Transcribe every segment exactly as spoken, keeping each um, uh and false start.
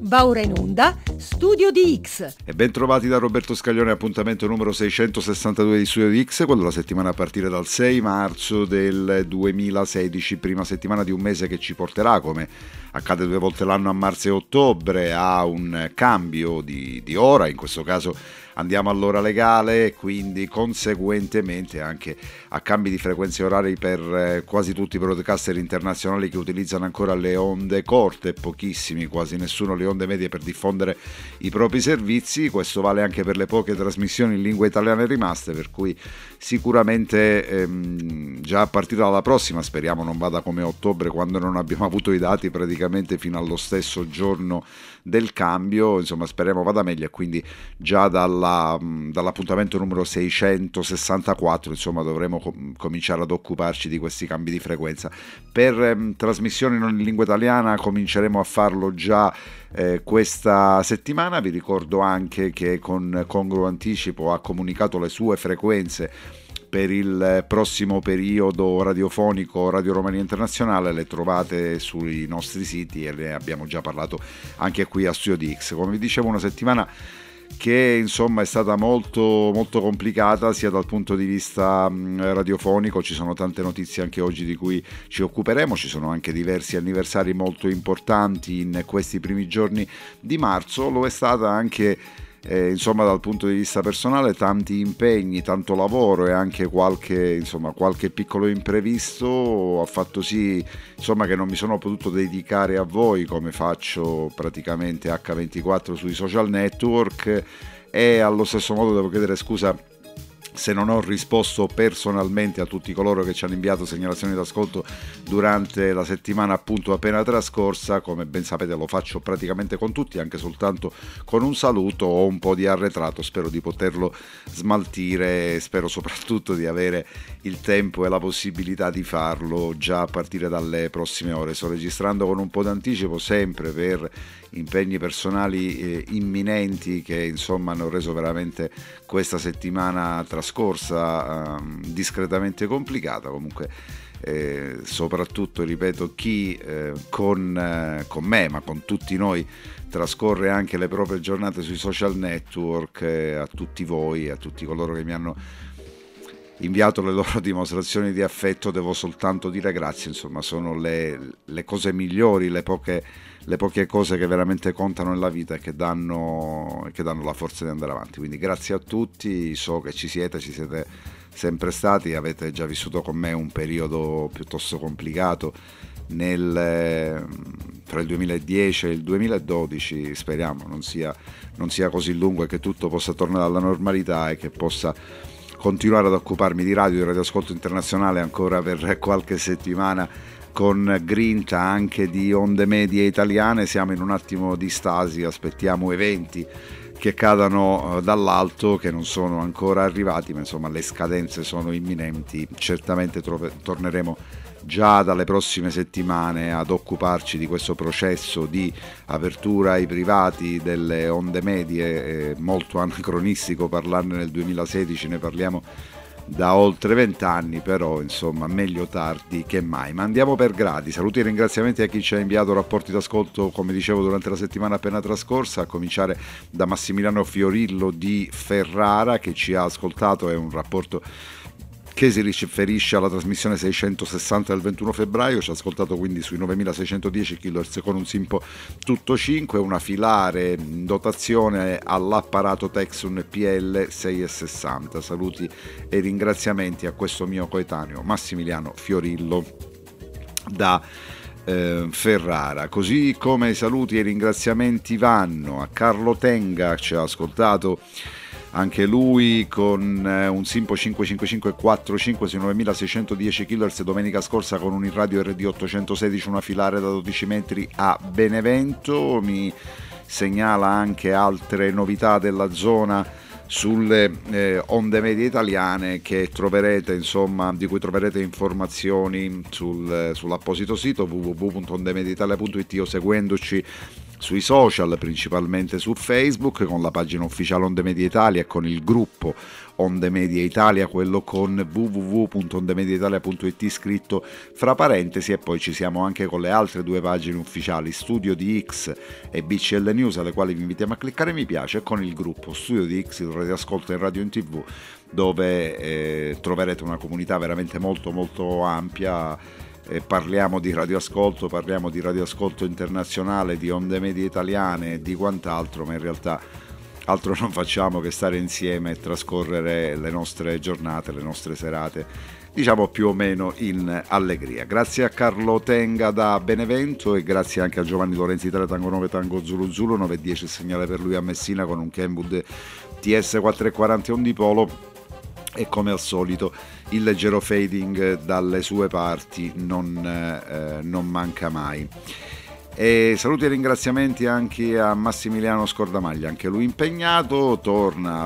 Va ora in onda Studio di X. E ben trovati da Roberto Scaglione, appuntamento numero seicentosessantadue di Studio di X, quello della settimana a partire dal sei marzo del duemilasedici, prima settimana di un mese che ci porterà, come accade due volte l'anno a marzo e ottobre, a un cambio di, di ora. In questo caso andiamo all'ora legale e quindi conseguentemente anche a cambi di frequenze orarie per eh, quasi tutti i broadcaster internazionali che utilizzano ancora le onde corte, pochissimi, quasi nessuno le onde medie per diffondere i propri servizi. Questo vale anche per le poche trasmissioni in lingua italiana rimaste, per cui sicuramente ehm, già a partire dalla prossima, speriamo non vada come a ottobre, quando non abbiamo avuto i dati praticamente fino allo stesso giorno del cambio, insomma speriamo vada meglio, e quindi già dalla, dall'appuntamento numero seicentosessantaquattro insomma dovremo com- cominciare ad occuparci di questi cambi di frequenza. Per ehm, trasmissioni non in lingua italiana cominceremo a farlo già eh, questa settimana. Vi ricordo anche che con congruo anticipo ha comunicato le sue frequenze per il prossimo periodo radiofonico Radio Romania Internazionale. Le trovate sui nostri siti e ne abbiamo già parlato anche qui a Studio di X. Come vi dicevo, una settimana che insomma è stata molto molto complicata sia dal punto di vista mh, radiofonico. Ci sono tante notizie anche oggi di cui ci occuperemo, ci sono anche diversi anniversari molto importanti in questi primi giorni di marzo. Lo è stata anche Eh, insomma dal punto di vista personale, tanti impegni, tanto lavoro e anche qualche, insomma, qualche piccolo imprevisto ha fatto sì insomma che non mi sono potuto dedicare a voi come faccio praticamente acca ventiquattro sui social network, e allo stesso modo devo chiedere scusa se non ho risposto personalmente a tutti coloro che ci hanno inviato segnalazioni d'ascolto durante la settimana appunto appena trascorsa. Come ben sapete lo faccio praticamente con tutti, anche soltanto con un saluto o un po' di arretrato. Spero di poterlo smaltire e spero soprattutto di avere il tempo e la possibilità di farlo già a partire dalle prossime ore. Sto registrando con un po' d'anticipo, sempre per impegni personali eh, imminenti che insomma hanno reso veramente questa settimana trascorsa eh, discretamente complicata. Comunque eh, soprattutto, ripeto, chi eh, con, eh, con me ma con tutti noi trascorre anche le proprie giornate sui social network, eh, a tutti voi, a tutti coloro che mi hanno inviato le loro dimostrazioni di affetto, devo soltanto dire grazie. Insomma sono le, le cose migliori, le poche le poche cose che veramente contano nella vita e che danno, che danno la forza di andare avanti. Quindi grazie a tutti, so che ci siete, ci siete sempre stati, avete già vissuto con me un periodo piuttosto complicato nel, tra il duemiladieci e il duemiladodici. Speriamo non sia, non sia così lungo e che tutto possa tornare alla normalità e che possa continuare ad occuparmi di radio e radioascolto internazionale ancora per qualche settimana con grinta, anche di onde medie italiane. Siamo in un attimo di stasi, aspettiamo eventi che cadano dall'alto che non sono ancora arrivati, ma insomma le scadenze sono imminenti. Certamente trove, torneremo già dalle prossime settimane ad occuparci di questo processo di apertura ai privati delle onde medie. È molto anacronistico parlarne nel duemilasedici, ne parliamo da oltre vent'anni, però insomma meglio tardi che mai. Ma andiamo per gradi. Saluti e ringraziamenti a chi ci ha inviato rapporti d'ascolto, come dicevo, durante la settimana appena trascorsa, a cominciare da Massimiliano Fiorillo di Ferrara, che ci ha ascoltato. È un rapporto che si riferisce alla trasmissione seicentosessanta del ventuno febbraio, ci ha ascoltato quindi sui novemilaseicentodieci kHz con un Simpo tutto cinque, una filare in dotazione all'apparato Texun P L seicentosessanta. Saluti e ringraziamenti a questo mio coetaneo Massimiliano Fiorillo da eh, Ferrara. Così come i saluti e i ringraziamenti vanno a Carlo Tenga, ci ha ascoltato anche lui con eh, un Simpo cinquecentocinquantacinque quarantacinque sui novemilaseicentodieci kHz domenica scorsa con un radio R D ottocentosedici, una filare da dodici metri a Benevento. Mi segnala anche altre novità della zona sulle eh, onde medie italiane che troverete, insomma, di cui troverete informazioni sul, sull'apposito sito w w w punto ondemediaitalia punto it o seguendoci sui social, principalmente su Facebook, con la pagina ufficiale Onde Media Italia e con il gruppo Onde Media Italia, quello con w w w punto ondemediaitalia punto it scritto fra parentesi, e poi ci siamo anche con le altre due pagine ufficiali, Studio di X e B C L News, alle quali vi invitiamo a cliccare mi piace, e con il gruppo Studio di X, il radioascolto in radio e in tv, dove eh, troverete una comunità veramente molto molto ampia. Eh, parliamo di radioascolto, parliamo di radioascolto internazionale, di onde medie italiane e di quant'altro, ma in realtà altro non facciamo che stare insieme e trascorrere le nostre giornate, le nostre serate, diciamo più o meno in allegria. Grazie a Carlo Tenga da Benevento e grazie anche a Giovanni Lorenzi Italia Tango nove Tango Zulu Zulu nove dieci, il segnale per lui a Messina con un Kenwood T S quattrocentoquaranta ondipolo. E come al solito il leggero fading dalle sue parti non, eh, non manca mai. E saluti e ringraziamenti anche a Massimiliano Scordamaglia, anche lui impegnato, torna a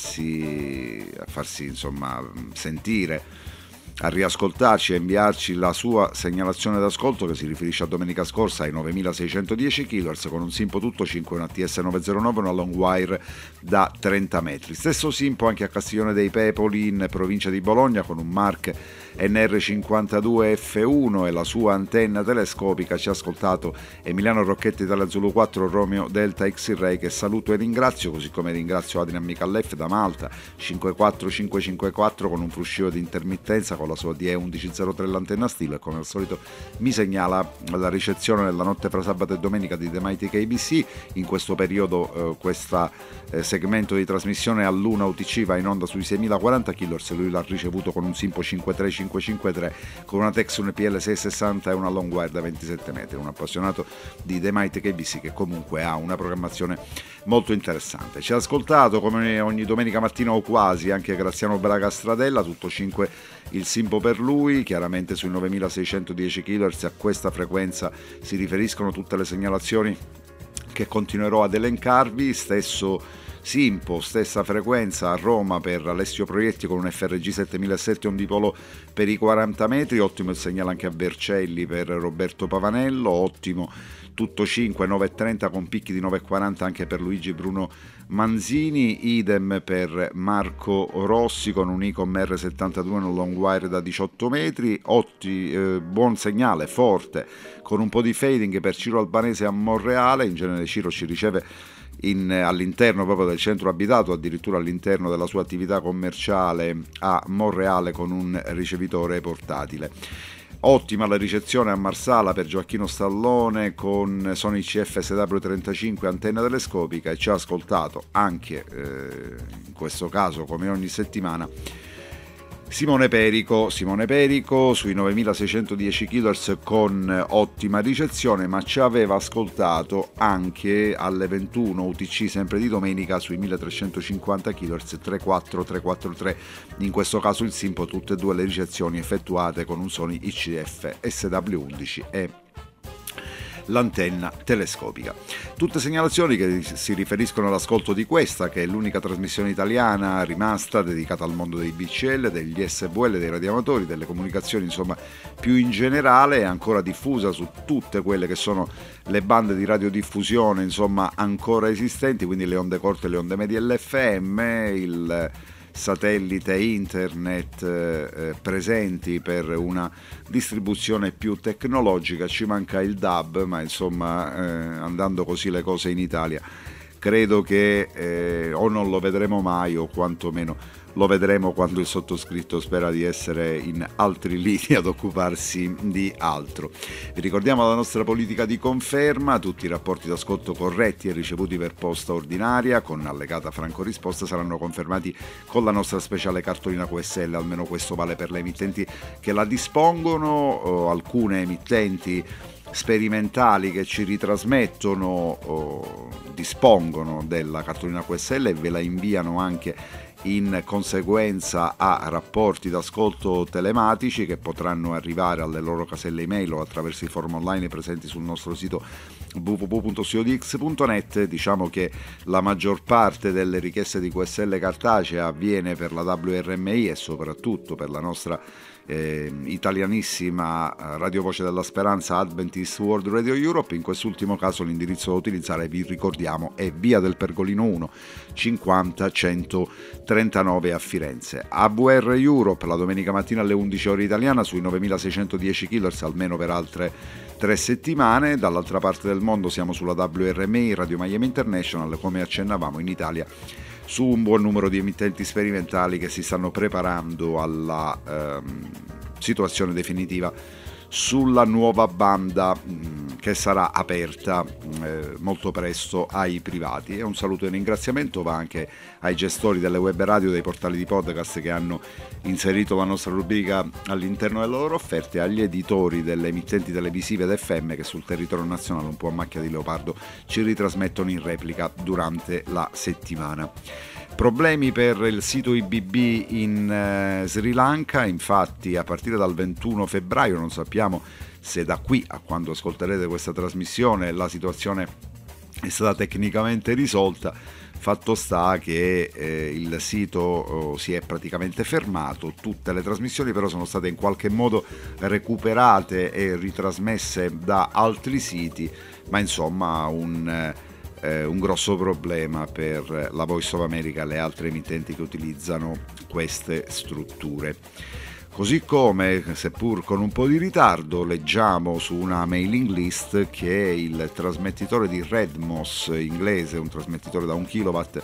farsi, a farsi insomma sentire, a riascoltarci, a inviarci la sua segnalazione d'ascolto che si riferisce a domenica scorsa ai novemilaseicentodieci kHz con un Simpo tutto cinque, una T S novecentonove, una long wire da trenta metri. Stesso Simpo anche a Castiglione dei Pepoli in provincia di Bologna con un Mark N R cinquantadue F uno e la sua antenna telescopica. Ci ha ascoltato Emiliano Rocchetti Italia Zulu quattro Romeo Delta X-Ray, che saluto e ringrazio, così come ringrazio Adrian Micallef da Malta cinque quattro cinque cinque quattro con un fruscio di intermittenza con la sua D E undici zero tre l'antenna stilo, e come al solito mi segnala la ricezione nella notte fra sabato e domenica di The Mighty K B C. In questo periodo eh, questo eh, segmento di trasmissione all'una U T C va in onda sui seimilaquaranta kHz, lui l'ha ricevuto con un Simpo cinque tre cinque cinque tre con una Texun P L seicentosessanta e una long wire da ventisette metri, un appassionato di The Mighty K B C che comunque ha una programmazione molto interessante. Ci ha ascoltato come ogni domenica mattina o quasi anche Graziano Braga Stradella, tutto cinque il Simpo per lui, chiaramente sui novemilaseicentodieci kHz. A questa frequenza si riferiscono tutte le segnalazioni che continuerò ad elencarvi. Stesso Simpo, stessa frequenza a Roma per Alessio Proietti con un F R G settemilasette ondipolo per i quaranta metri, ottimo il segnale anche a Vercelli per Roberto Pavanello, ottimo tutto cinque nove e trenta con picchi di nove e quaranta anche per Luigi Bruno Manzini, idem per Marco Rossi con un Icom R settantadue un long wire da diciotto metri, otti, eh, buon segnale forte con un po' di fading per Ciro Albanese a Monreale. In genere Ciro ci riceve In, all'interno proprio del centro abitato, addirittura all'interno della sua attività commerciale a Monreale con un ricevitore portatile. Ottima la ricezione a Marsala per Gioacchino Stallone con Sony C F S W trentacinque antenna telescopica, e ci ha ascoltato anche eh, in questo caso come ogni settimana Simone Perico, Simone Perico sui novemilaseicentodieci kHz con ottima ricezione, ma ci aveva ascoltato anche alle ventuno U T C sempre di domenica sui milletrecentocinquanta kHz tre quattro tre quattro tre, in questo caso il Simpo, tutte e due le ricezioni effettuate con un Sony I C F S W undici e l'antenna telescopica. Tutte segnalazioni che si riferiscono all'ascolto di questa, che è l'unica trasmissione italiana rimasta dedicata al mondo dei B C L, degli S V L, dei radioamatori, delle comunicazioni insomma più in generale, è ancora diffusa su tutte quelle che sono le bande di radiodiffusione insomma ancora esistenti, quindi le onde corte, le onde medie L F M, il satellite internet eh, presenti per una distribuzione più tecnologica. Ci manca il D A B, ma insomma eh, andando così le cose in Italia credo che eh, o non lo vedremo mai o quantomeno lo vedremo quando il sottoscritto spera di essere in altri lini ad occuparsi di altro. Vi ricordiamo la nostra politica di conferma: tutti i rapporti d'ascolto corretti e ricevuti per posta ordinaria con allegata franco risposta saranno confermati con la nostra speciale cartolina Q S L, almeno questo vale per le emittenti che la dispongono. O alcune emittenti sperimentali che ci ritrasmettono o dispongono della cartolina Q S L e ve la inviano anche in conseguenza a rapporti d'ascolto telematici che potranno arrivare alle loro caselle email o attraverso i forum online presenti sul nostro sito w w w punto studio d x punto net. Diciamo che la maggior parte delle richieste di Q S L cartacea avviene per la W R M I e soprattutto per la nostra eh, italianissima Radio Voce della Speranza Adventist World Radio Europe. In quest'ultimo caso l'indirizzo da utilizzare, vi ricordiamo, è Via del Pergolino uno cinquanta centotrentanove a Firenze. A W R Europe la domenica mattina alle undici ore italiana sui novemilaseicentodieci kHz almeno per altre tre settimane. Dall'altra parte del mondo siamo sulla W R M I Radio Miami International, come accennavamo in Italia, su un buon numero di emittenti sperimentali che si stanno preparando alla ehm, situazione definitiva sulla nuova banda mh, che sarà aperta eh, molto presto ai privati. E un saluto e un ringraziamento va anche ai gestori delle web radio, dei portali di podcast che hanno inserito la nostra rubrica all'interno delle loro offerte, agli editori delle emittenti televisive ed F M che sul territorio nazionale, un po' a macchia di leopardo, ci ritrasmettono in replica durante la settimana. Problemi per il sito I B B in eh, Sri Lanka, infatti a partire dal ventuno febbraio, non sappiamo se da qui a quando ascolterete questa trasmissione la situazione è stata tecnicamente risolta. Fatto sta che eh, il sito oh, si è praticamente fermato, tutte le trasmissioni però sono state in qualche modo recuperate e ritrasmesse da altri siti, ma insomma un... Eh, Eh, un grosso problema per la Voice of America e le altre emittenti che utilizzano queste strutture. Così come, seppur con un po' di ritardo, leggiamo su una mailing list che il trasmettitore di Redmos inglese, un trasmettitore da un kilowatt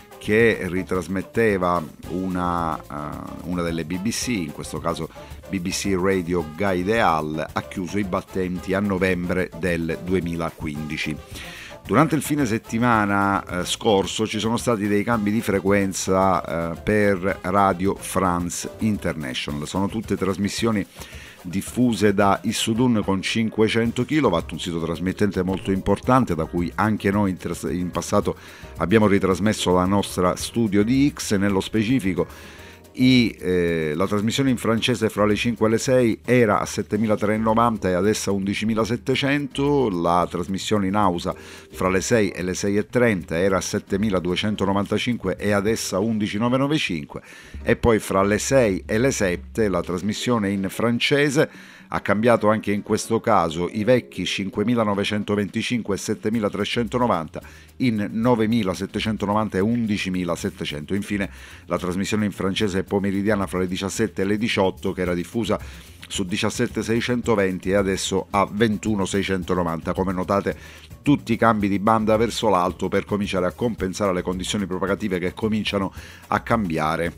che ritrasmetteva una, uh, una delle B B C, in questo caso B B C Radio Gaideal, ha chiuso i battenti a novembre del duemilaquindici. Durante il fine settimana eh, scorso ci sono stati dei cambi di frequenza eh, per Radio France International. Sono tutte trasmissioni diffuse da Issudun con cinquecento chilowatt, un sito trasmettente molto importante da cui anche noi in, tras- in passato abbiamo ritrasmesso la nostra Studio D X. Nello specifico I, eh, la trasmissione in francese fra le cinque e le sei era a settemilatrecentonovanta e adesso a undicimilasettecento, la trasmissione in Hausa fra le sei e le sei e trenta era a settemiladuecentonovantacinque e adesso a undicimilanovecentovantacinque, e poi fra le sei e le sette la trasmissione in francese ha cambiato anche in questo caso i vecchi cinquemilanovecentoventicinque e settemilatrecentonovanta in novemilasettecentonovanta e undicimilasettecento. Infine la trasmissione in francese pomeridiana fra le diciassette e le diciotto, che era diffusa su diciassette seicentoventi e adesso a ventuno seicentonovanta. Come notate, tutti i cambi di banda verso l'alto per cominciare a compensare le condizioni propagative che cominciano a cambiare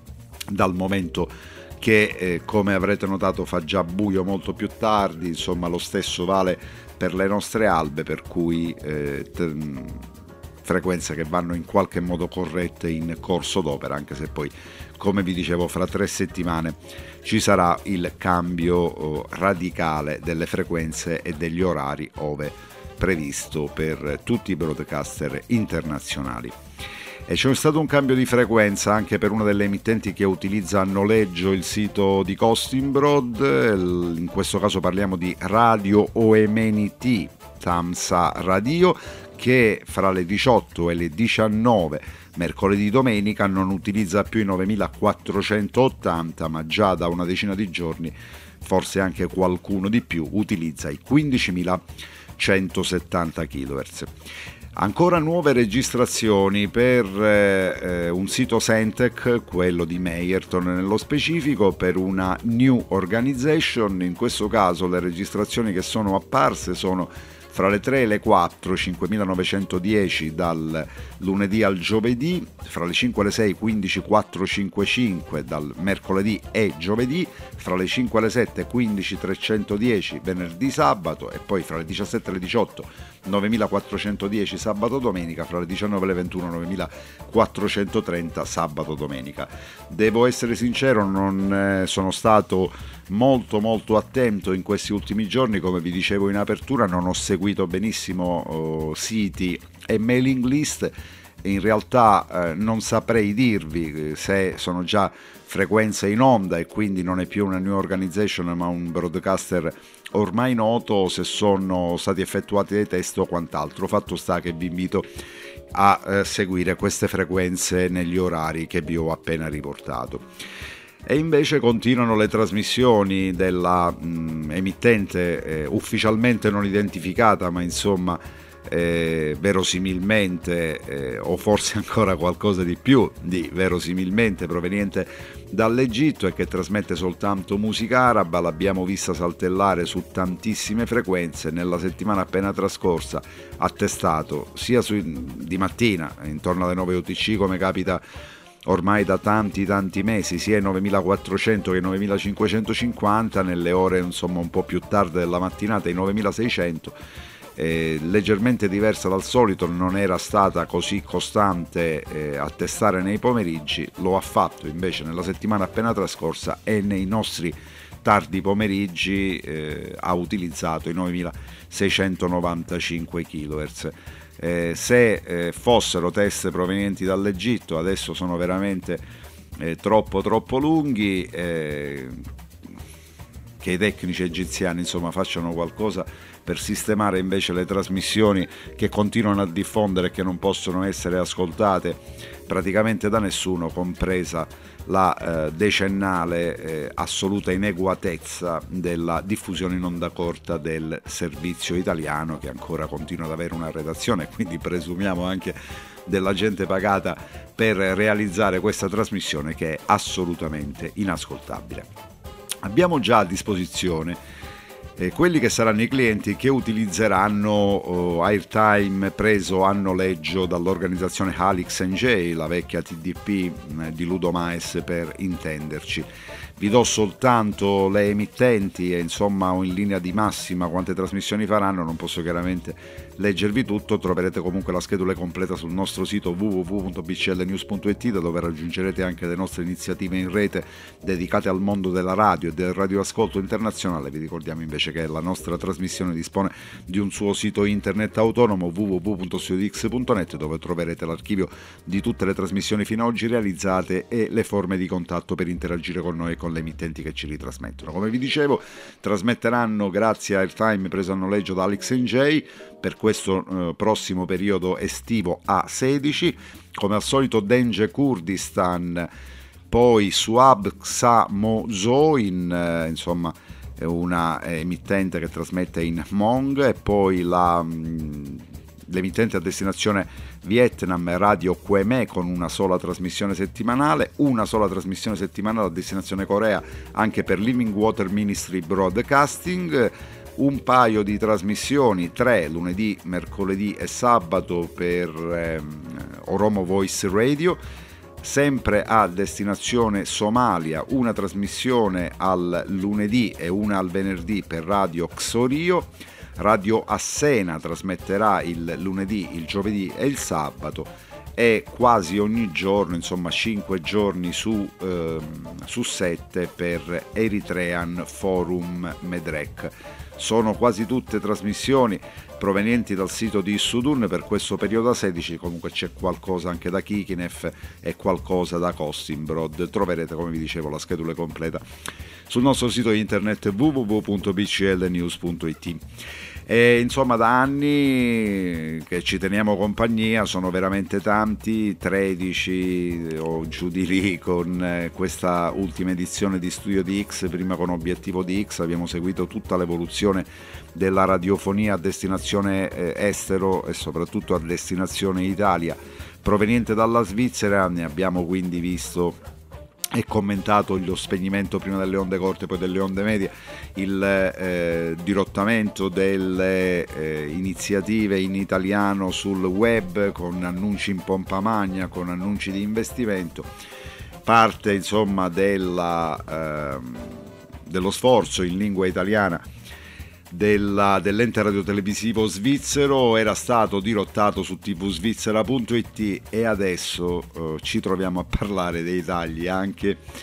dal momento che eh, come avrete notato fa già buio molto più tardi. Insomma, lo stesso vale per le nostre albe, per cui eh, t- frequenze che vanno in qualche modo corrette in corso d'opera, anche se poi, come vi dicevo, fra tre settimane ci sarà il cambio oh, radicale delle frequenze e degli orari ove previsto per tutti i broadcaster internazionali. E c'è stato un cambio di frequenza anche per una delle emittenti che utilizza a noleggio il sito di Costinbrod. In questo caso parliamo di Radio O M N T Tamsa Radio, che fra le diciotto e le diciannove mercoledì domenica non utilizza più i novemilaquattrocentottanta, ma già da una decina di giorni, forse anche qualcuno di più, utilizza i quindicimilacentosettanta kHz. Ancora nuove registrazioni per eh, un sito Sentech, quello di Meyerton nello specifico, per una New Organization. In questo caso le registrazioni che sono apparse sono fra le tre e le quattro, cinquemilanovecentodieci dal lunedì al giovedì, fra le cinque e le sei, quindici quattrocentocinquantacinque dal mercoledì e giovedì, fra le cinque e le sette, quindici trecentodieci venerdì sabato, e poi fra le diciassette e le diciotto, novemilaquattrocentodieci sabato domenica, fra le diciannove e le ventuno, novemilaquattrocentotrenta sabato domenica. Devo essere sincero, non eh, sono stato molto molto attento in questi ultimi giorni, come vi dicevo in apertura, non ho seguito benissimo oh, siti e mailing list, in realtà eh, non saprei dirvi se sono già frequenze in onda e quindi non è più una new organization ma un broadcaster ormai noto, se sono stati effettuati dei test o quant'altro. Fatto sta che vi invito a eh, seguire queste frequenze negli orari che vi ho appena riportato. E invece continuano le trasmissioni della mh, emittente eh, ufficialmente non identificata, ma insomma eh, verosimilmente eh, o forse ancora qualcosa di più di verosimilmente proveniente dall'Egitto e che trasmette soltanto musica araba. L'abbiamo vista saltellare su tantissime frequenze nella settimana appena trascorsa, ha testato sia su, di mattina intorno alle nove U T C, come capita ormai da tanti tanti mesi, sia i novemilaquattrocento che i novemilacinquecentocinquanta, nelle ore insomma un po' più tarde della mattinata i novemilaseicento. Eh, leggermente diversa dal solito, non era stata così costante eh, a testare nei pomeriggi, lo ha fatto invece nella settimana appena trascorsa e nei nostri tardi pomeriggi eh, ha utilizzato i novemilaseicentonovantacinque chilohertz. Eh, se eh, fossero test provenienti dall'Egitto, adesso sono veramente eh, troppo troppo lunghi, eh, che i tecnici egiziani insomma facciano qualcosa per sistemare invece le trasmissioni che continuano a diffondere e che non possono essere ascoltate praticamente da nessuno, compresa la eh, decennale eh, assoluta inadeguatezza della diffusione in onda corta del servizio italiano, che ancora continua ad avere una redazione, quindi presumiamo anche della gente pagata per realizzare questa trasmissione, che è assolutamente inascoltabile. Abbiamo già a disposizione eh, quelli che saranno i clienti che utilizzeranno oh, airtime preso a noleggio dall'organizzazione Alix and J, la vecchia T D P eh, di Ludo Maes per intenderci. Vi do soltanto le emittenti e insomma in linea di massima quante trasmissioni faranno, non posso chiaramente leggervi tutto, troverete comunque la schedula completa sul nostro sito w w w punto b c l news punto i t, da dove raggiungerete anche le nostre iniziative in rete dedicate al mondo della radio e del radioascolto internazionale. Vi ricordiamo invece che la nostra trasmissione dispone di un suo sito internet autonomo, w w w punto studio d x punto net, dove troverete l'archivio di tutte le trasmissioni fino ad oggi realizzate e le forme di contatto per interagire con noi e con le emittenti che ci ritrasmettono. Come vi dicevo, trasmetteranno grazie a airtime preso a noleggio da Alix and J per questo eh, prossimo periodo estivo A sedici, come al solito Denge Kurdistan, poi Suab Xamozoin, eh, insomma è una emittente che trasmette in Hmong, e poi la mh, l'emittente a destinazione Vietnam, Radio Queme, con una sola trasmissione settimanale, una sola trasmissione settimanale a destinazione Corea anche per Living Water Ministry Broadcasting, un paio di trasmissioni, tre lunedì, mercoledì e sabato per ehm, Oromo Voice Radio, sempre a destinazione Somalia, una trasmissione al lunedì e una al venerdì per Radio Xorio. Radio Assena trasmetterà il lunedì, il giovedì e il sabato, e quasi ogni giorno, insomma cinque giorni su, ehm, su sette per Eritrean Forum Medrek. Sono quasi tutte trasmissioni provenienti dal sito di Sudun per questo periodo a sedici, comunque c'è qualcosa anche da Kikinef e qualcosa da Costinbrod. Troverete, come vi dicevo, la schedula completa sul nostro sito internet w w w punto b c l news punto i t. E insomma da anni che ci teniamo compagnia, sono veramente tanti, tredici o giù di lì con questa ultima edizione di Studio D X, prima con Obiettivo D X. Abbiamo seguito tutta l'evoluzione della radiofonia a destinazione estero e soprattutto a destinazione Italia proveniente dalla Svizzera. Ne abbiamo quindi visto e commentato lo spegnimento prima delle onde corte poi delle onde medie, il eh, dirottamento delle eh, iniziative in italiano sul web con annunci in pompa magna, con annunci di investimento, parte insomma della, eh, dello sforzo in lingua italiana Della, dell'ente radiotelevisivo svizzero. Era stato dirottato su tvsvizzera punto it e adesso eh, ci troviamo a parlare dei tagli anche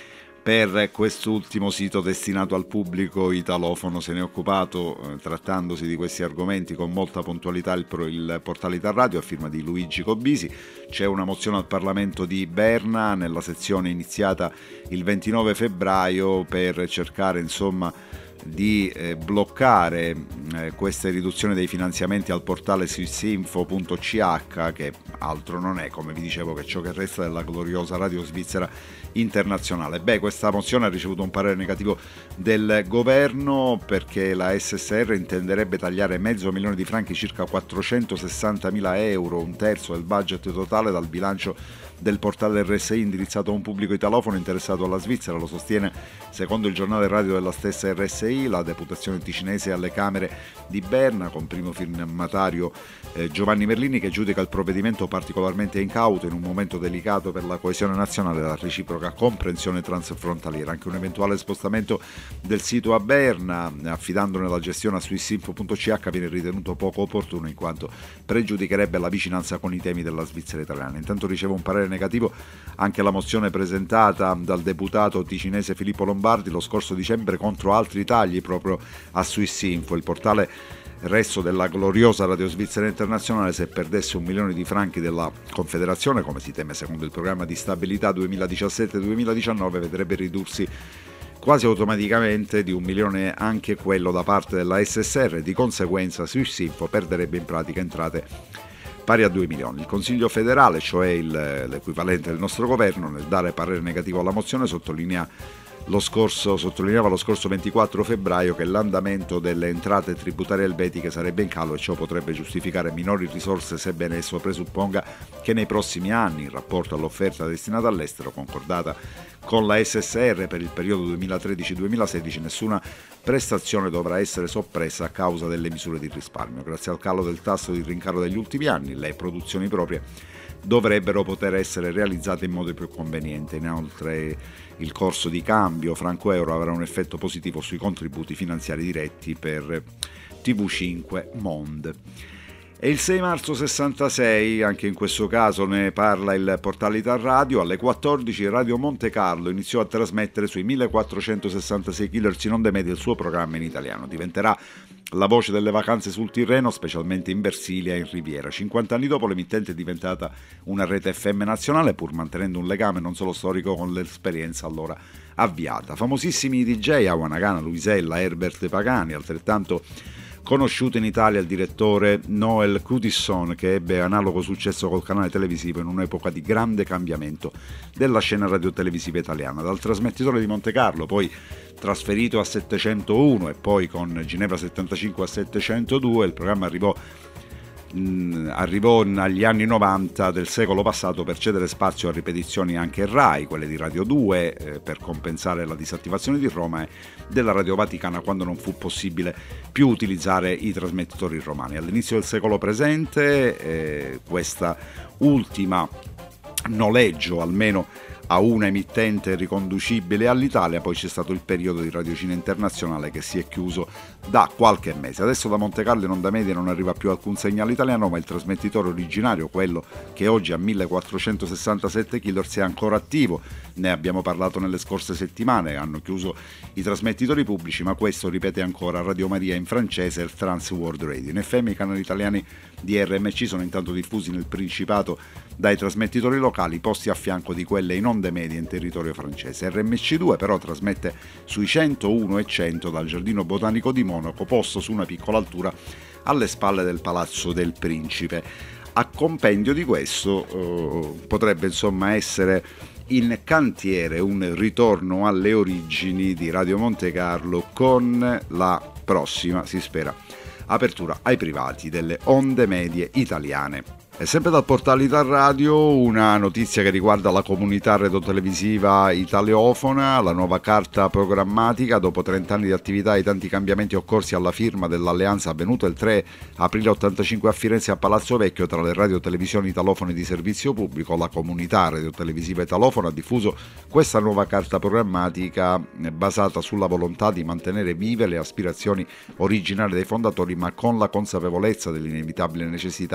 per quest'ultimo sito destinato al pubblico italofono. Se ne è occupato, eh, trattandosi di questi argomenti, con molta puntualità il, pro, il portale Ita Radio a firma di Luigi Cobisi. C'è una mozione al Parlamento di Berna nella sezione iniziata il ventinove febbraio per cercare insomma di eh, bloccare eh, questa riduzione dei finanziamenti al portale swissinfo punto c h, che altro non è, come vi dicevo, che ciò che resta della gloriosa radio svizzera internazionale. Beh, questa mozione ha ricevuto un parere negativo del governo perché la S S R intenderebbe tagliare mezzo milione di franchi, circa quattrocentosessantamila euro, un terzo del budget totale, dal bilancio del portale R S I indirizzato a un pubblico italofono interessato alla Svizzera. Lo sostiene, secondo il giornale radio della stessa R S I, la deputazione ticinese alle Camere di Berna, con primo firmatario eh, Giovanni Merlini, che giudica il provvedimento particolarmente incauto in un momento delicato per la coesione nazionale e la reciproca comprensione transfrontaliera. Anche un eventuale spostamento del sito a Berna, affidandone la gestione a swissinfo punto c h, viene ritenuto poco opportuno in quanto pregiudicherebbe la vicinanza con i temi della Svizzera italiana. Intanto riceve un parere negativo anche la mozione presentata dal deputato ticinese Filippo Lombardi lo scorso dicembre contro altri tagli proprio a Swissinfo, il portale resto della gloriosa radio svizzera internazionale. Se perdesse un milione di franchi della Confederazione, come si teme secondo il programma di stabilità duemiladiciassette duemiladiciannove, vedrebbe ridursi quasi automaticamente di un milione anche quello da parte della S S R. Di conseguenza Swissinfo perderebbe in pratica entrate pari a due milioni. Il Consiglio federale, cioè il, l'equivalente del nostro governo, nel dare parere negativo alla mozione sottolinea lo scorso, sottolineava lo scorso ventiquattro febbraio che l'andamento delle entrate tributarie elvetiche sarebbe in calo e ciò potrebbe giustificare minori risorse, sebbene esso presupponga che nei prossimi anni, in rapporto all'offerta destinata all'estero concordata con la S S R per il periodo duemilatredici duemilasedici, nessuna prestazione dovrà essere soppressa a causa delle misure di risparmio. Grazie al calo del tasso di rincaro degli ultimi anni, le produzioni proprie dovrebbero poter essere realizzate in modo più conveniente. Inoltre il corso di cambio franco-euro avrà un effetto positivo sui contributi finanziari diretti per T V cinque Monde. E il sei marzo sessantasei, anche in questo caso ne parla il portale Ita Radio, alle quattordici Radio Monte Carlo iniziò a trasmettere sui millequattrocentosessantasei kHz in onde medie il suo programma in italiano. Diventerà la voce delle vacanze sul Tirreno, specialmente in Versilia e in Riviera. cinquanta anni dopo l'emittente è diventata una rete F M nazionale, pur mantenendo un legame non solo storico con l'esperienza allora avviata. Famosissimi D J, Awa Nagana, Luisella, Herbert Pagani, altrettanto conosciuto in Italia il direttore Noel Cutisson, che ebbe analogo successo col canale televisivo in un'epoca di grande cambiamento della scena radiotelevisiva italiana. Dal trasmettitore di Monte Carlo, poi trasferito a settecentouno e poi con Ginevra settantacinque a settecentodue, il programma arrivò arrivò agli anni novanta del secolo passato per cedere spazio a ripetizioni anche Rai, quelle di Radio due, eh, per compensare la disattivazione di Roma, e della Radio Vaticana quando non fu possibile più utilizzare i trasmettitori romani. All'inizio del secolo presente eh, questa ultima noleggio almeno a una emittente riconducibile all'Italia, poi c'è stato il periodo di Radiocina Internazionale che si è chiuso da qualche mese. Adesso da Monte Carlo in onda media non arriva più alcun segnale italiano, ma il trasmettitore originario, quello che oggi ha millequattrocentosessantasette kHz, è ancora attivo. Ne abbiamo parlato nelle scorse settimane, hanno chiuso i trasmettitori pubblici, ma questo ripete ancora Radio Maria in francese e il Trans World Radio. In F M i canali italiani di R M C sono intanto diffusi nel Principato dai trasmettitori locali, posti a fianco di quelle in onde medie in territorio francese. R M C due però trasmette sui centouno e cento dal Giardino Botanico di Monaco, posto su una piccola altura alle spalle del Palazzo del Principe. A compendio di questo eh, potrebbe insomma essere in cantiere un ritorno alle origini di Radio Monte Carlo con la prossima, si spera, apertura ai privati delle onde medie italiane. E sempre dal portale Ita Radio una notizia che riguarda la comunità radiotelevisiva italiofona, la nuova carta programmatica. Dopo trenta anni di attività e i tanti cambiamenti occorsi alla firma dell'alleanza avvenuta il tre aprile ottantacinque a Firenze a Palazzo Vecchio tra le radiotelevisioni italofone di servizio pubblico, la comunità radiotelevisiva italofona ha diffuso questa nuova carta programmatica basata sulla volontà di mantenere vive le aspirazioni originarie dei fondatori, ma con la consapevolezza dell'inevitabile necessità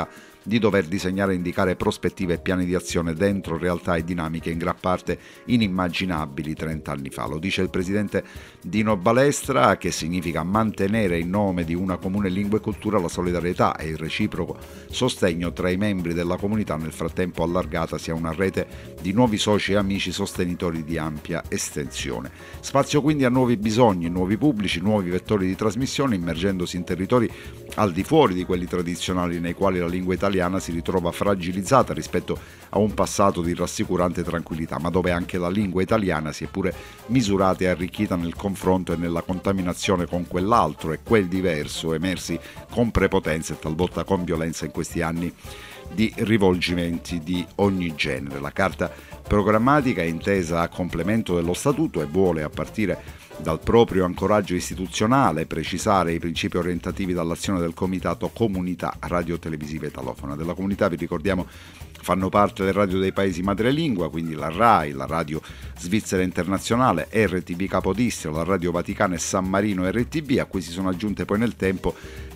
di dover disegnare e indicare prospettive e piani di azione dentro realtà e dinamiche in gran parte inimmaginabili trent'anni fa. Lo dice il presidente Dino Balestra, che significa mantenere in nome di una comune lingua e cultura la solidarietà e il reciproco sostegno tra i membri della comunità, nel frattempo allargatasi a una rete di nuovi soci e amici sostenitori di ampia estensione. Spazio quindi a nuovi bisogni, nuovi pubblici, nuovi vettori di trasmissione, immergendosi in territori al di fuori di quelli tradizionali nei quali la lingua italiana si ritrova fragilizzata rispetto a un passato di rassicurante tranquillità, ma dove anche la lingua italiana si è pure misurata e arricchita nel confronto e nella contaminazione con quell'altro e quel diverso, emersi con prepotenza e talvolta con violenza in questi anni di rivolgimenti di ogni genere. La carta programmatica è intesa a complemento dello statuto e vuole, a partire dal proprio ancoraggio istituzionale, precisare i principi orientativi dall'azione del Comitato Comunità Radio-Televisiva Italofona. Della comunità, vi ricordiamo, fanno parte le radio dei paesi madrelingua, quindi la RAI, la Radio Svizzera Internazionale, R T B Capodistria, la Radio Vaticana e San Marino R T B, a cui si sono aggiunte poi nel tempo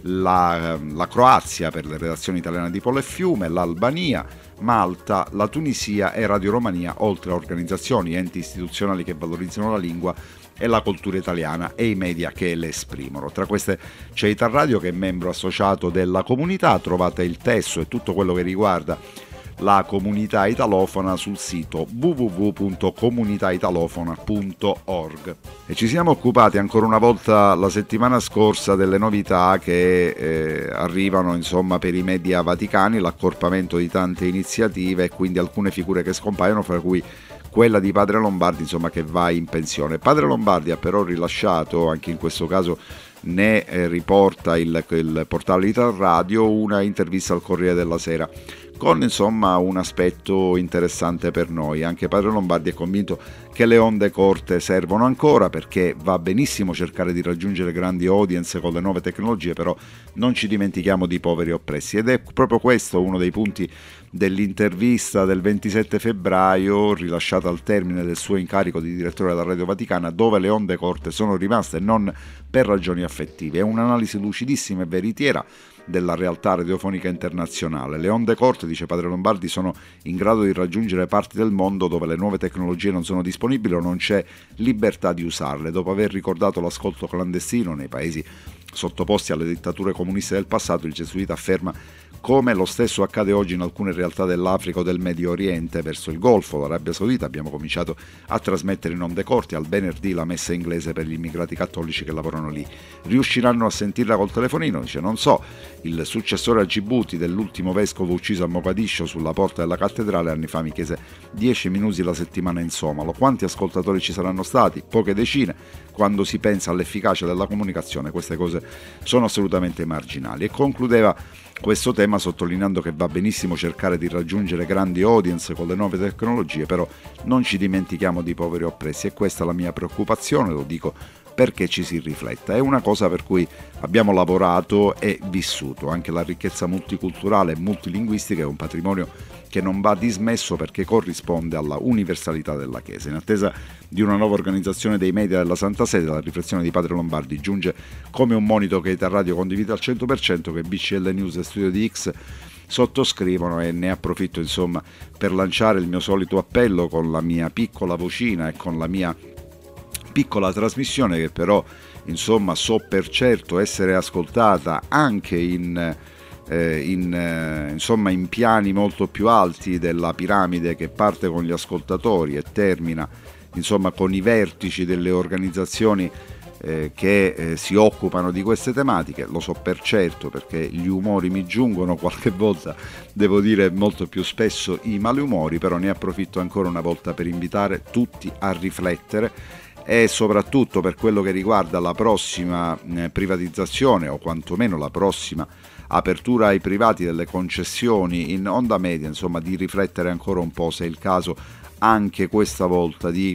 la, la Croazia per le redazioni italiane di Polo e Fiume, l'Albania, Malta, la Tunisia e Radio Romania, oltre a organizzazioni e enti istituzionali che valorizzano la lingua e la cultura italiana e i media che le esprimono. Tra queste c'è Italradio, che è membro associato della comunità. Trovate il testo e tutto quello che riguarda la comunità italofona sul sito w w w punto comunitaitalofona punto org. E ci siamo occupati ancora una volta la settimana scorsa delle novità che eh, arrivano insomma per i media vaticani, l'accorpamento di tante iniziative e quindi alcune figure che scompaiono, fra cui quella di Padre Lombardi, insomma, che va in pensione. Padre Lombardi ha però rilasciato, anche in questo caso ne eh, riporta il, il portale Italradio, una intervista al Corriere della Sera con insomma un aspetto interessante per noi. Anche Padre Lombardi è convinto che le onde corte servono ancora, perché va benissimo cercare di raggiungere grandi audience con le nuove tecnologie, però non ci dimentichiamo di poveri oppressi, ed è proprio questo uno dei punti dell'intervista del ventisette febbraio rilasciata al termine del suo incarico di direttore della Radio Vaticana, dove le onde corte sono rimaste non per ragioni affettive. È un'analisi lucidissima e veritiera della realtà radiofonica internazionale. Le onde corte, dice Padre Lombardi, sono in grado di raggiungere parti del mondo dove le nuove tecnologie non sono disponibili o non c'è libertà di usarle. Dopo aver ricordato l'ascolto clandestino nei paesi sottoposti alle dittature comuniste del passato, il gesuita afferma come lo stesso accade oggi in alcune realtà dell'Africa o del Medio Oriente verso il Golfo, l'Arabia Saudita. Abbiamo cominciato a trasmettere in onde corte al venerdì la messa inglese per gli immigrati cattolici che lavorano lì. Riusciranno a sentirla col telefonino? Dice, non so. Il successore a Gibuti dell'ultimo vescovo ucciso a Mogadiscio sulla porta della cattedrale anni fa mi chiese dieci minuti la settimana in somalo. Quanti ascoltatori ci saranno stati? Poche decine. Quando si pensa all'efficacia della comunicazione, queste cose sono assolutamente marginali. E concludeva questo tema sottolineando che va benissimo cercare di raggiungere grandi audience con le nuove tecnologie, però non ci dimentichiamo di poveri oppressi, e questa è la mia preoccupazione, lo dico perché ci si rifletta. È una cosa per cui abbiamo lavorato e vissuto. Anche la ricchezza multiculturale e multilinguistica è un patrimonio che non va dismesso, perché corrisponde alla universalità della Chiesa. In attesa di una nuova organizzazione dei media della Santa Sede, la riflessione di Padre Lombardi giunge come un monito che Italradio condivide al cento per cento, che B C L News e Studio di X sottoscrivono, e ne approfitto insomma per lanciare il mio solito appello con la mia piccola vocina e con la mia piccola trasmissione, che però insomma so per certo essere ascoltata anche in eh, in, eh, insomma in piani molto più alti della piramide, che parte con gli ascoltatori e termina insomma con i vertici delle organizzazioni eh, che eh, si occupano di queste tematiche. Lo so per certo, perché gli umori mi giungono qualche volta, devo dire molto più spesso i malumori, però ne approfitto ancora una volta per invitare tutti a riflettere, e soprattutto per quello che riguarda la prossima eh, privatizzazione, o quantomeno la prossima apertura ai privati delle concessioni in onda media, insomma di riflettere ancora un po' se è il caso anche questa volta di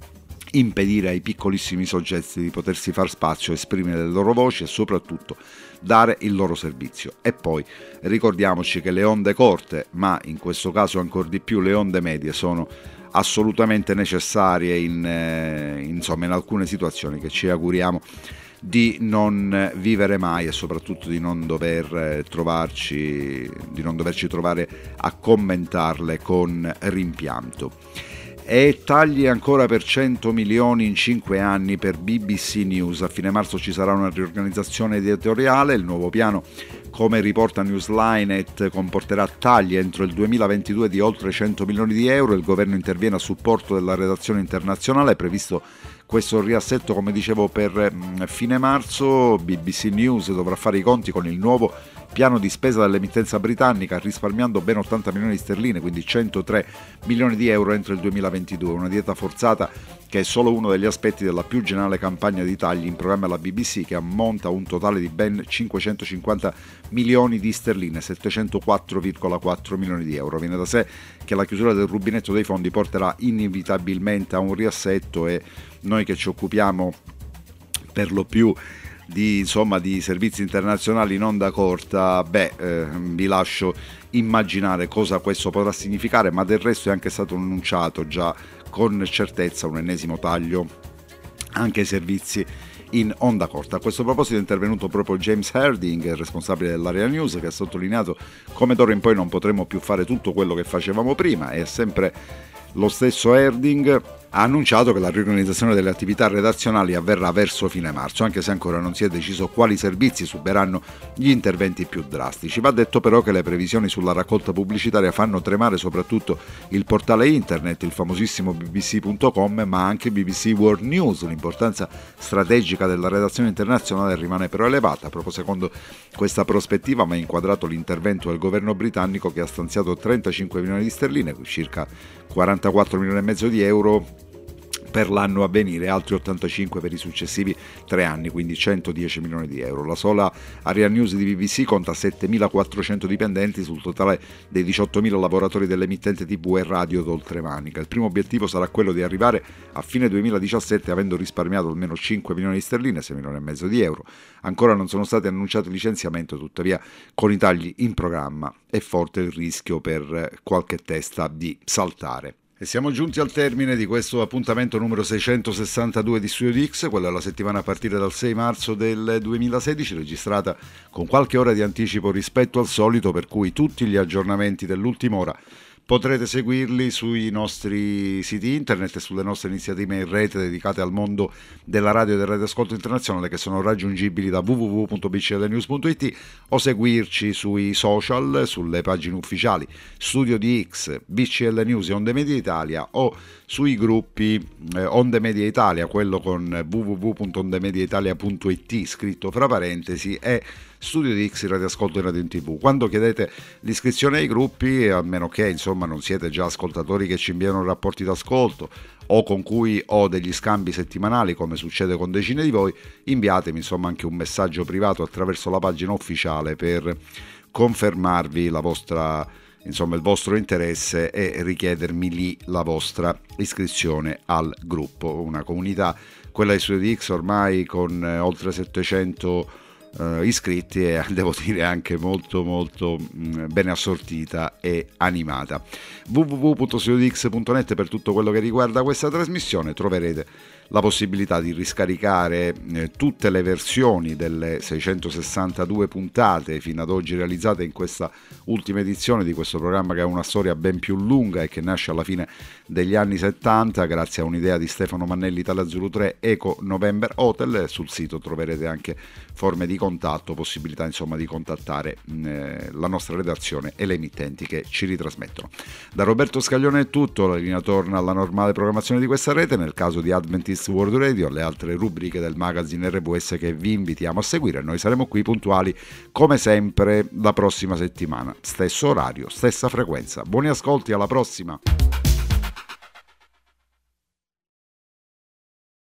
impedire ai piccolissimi soggetti di potersi far spazio, esprimere le loro voci e soprattutto dare il loro servizio. E poi ricordiamoci che le onde corte, ma in questo caso ancora di più le onde medie, sono assolutamente necessarie in, eh, insomma, in alcune situazioni che ci auguriamo di non vivere mai e soprattutto di non dover trovarci, di non doverci trovare a commentarle con rimpianto. E tagli ancora per cento milioni in cinque anni per B B C News. A fine marzo ci sarà una riorganizzazione editoriale. Il nuovo piano, come riporta Newslinet, comporterà tagli entro il duemilaventidue di oltre cento milioni di euro. Il governo interviene a supporto della redazione internazionale. È previsto questo riassetto, come dicevo, per fine marzo. B B C News dovrà fare i conti con il nuovo piano di spesa dell'emittenza britannica, risparmiando ben ottanta milioni di sterline, quindi centotré milioni di euro entro il duemilaventidue. Una dieta forzata che è solo uno degli aspetti della più generale campagna di tagli in programma alla B B C, che ammonta a un totale di ben cinquecentocinquanta milioni di sterline, settecentoquattro virgola quattro milioni di euro. Viene da sé che la chiusura del rubinetto dei fondi porterà inevitabilmente a un riassetto, e noi che ci occupiamo per lo più di, insomma, di servizi internazionali in onda corta, beh, eh, vi lascio immaginare cosa questo potrà significare, ma del resto è anche stato annunciato già con certezza un ennesimo taglio anche ai servizi in onda corta. A questo proposito è intervenuto proprio James Herding, il responsabile dell'Area News, che ha sottolineato come d'ora in poi non potremo più fare tutto quello che facevamo prima. E sempre lo stesso Herding ha annunciato che la riorganizzazione delle attività redazionali avverrà verso fine marzo, anche se ancora non si è deciso quali servizi subiranno gli interventi più drastici. Va detto però che le previsioni sulla raccolta pubblicitaria fanno tremare soprattutto il portale internet, il famosissimo B B C punto com, ma anche B B C World News. L'importanza strategica della redazione internazionale rimane però elevata. Proprio secondo questa prospettiva va inquadrato l'intervento del governo britannico, che ha stanziato trentacinque milioni di sterline, circa quarantaquattro milioni e mezzo di euro per l'anno a venire, altri ottantacinque per i successivi tre anni, quindi centodieci milioni di euro. La sola Area News di B B C conta settemilaquattrocento dipendenti sul totale dei diciottomila lavoratori dell'emittente tivù e radio d'oltremanica. Il primo obiettivo sarà quello di arrivare a fine duemiladiciassette avendo risparmiato almeno cinque milioni di sterline, sei milioni e mezzo di euro. Ancora non sono stati annunciati licenziamenti, tuttavia con i tagli in programma è forte il rischio per qualche testa di saltare. E siamo giunti al termine di questo appuntamento numero seicentosessantadue di Studio di X. Quella è la settimana a partire dal sei marzo del duemilasedici, registrata con qualche ora di anticipo rispetto al solito, per cui tutti gli aggiornamenti dell'ultima ora potrete seguirli sui nostri siti internet e sulle nostre iniziative in rete dedicate al mondo della radio e del radioascolto internazionale, che sono raggiungibili da w w w punto b c l news punto i t, o seguirci sui social, sulle pagine ufficiali Studio di X, B C L News e Onde Media Italia, o sui gruppi eh, Onde Media Italia, quello con w w w punto onde media italia punto i t scritto fra parentesi, e Studio di X, radioascolto in radio in tv. Quando chiedete l'iscrizione ai gruppi, a meno che insomma non siete già ascoltatori che ci inviano rapporti d'ascolto o con cui ho degli scambi settimanali, come succede con decine di voi, inviatemi insomma anche un messaggio privato attraverso la pagina ufficiale per confermarvi la vostra, insomma, il vostro interesse e richiedermi lì la vostra iscrizione al gruppo. Una comunità, quella di Studio di X, ormai con eh, oltre settecento Uh, iscritti e devo dire anche molto molto mh, ben assortita e animata. w w w punto studio di x punto net per tutto quello che riguarda questa trasmissione. Troverete la possibilità di riscaricare eh, tutte le versioni delle seicentosessantadue puntate fino ad oggi realizzate in questa ultima edizione di questo programma, che ha una storia ben più lunga e che nasce alla fine degli anni settanta grazie a un'idea di Stefano Mannelli, Italia Zulu tre, Eco November Hotel. Sul sito troverete anche forme di contatto, possibilità insomma di contattare eh, la nostra redazione e le emittenti che ci ritrasmettono. Da Roberto Scaglione è tutto, la linea torna alla normale programmazione di questa rete. Nel caso di Adventist World Radio, le altre rubriche del magazine R W S che vi invitiamo a seguire. Noi saremo qui puntuali come sempre la prossima settimana, stesso orario, stessa frequenza. Buoni ascolti, alla prossima!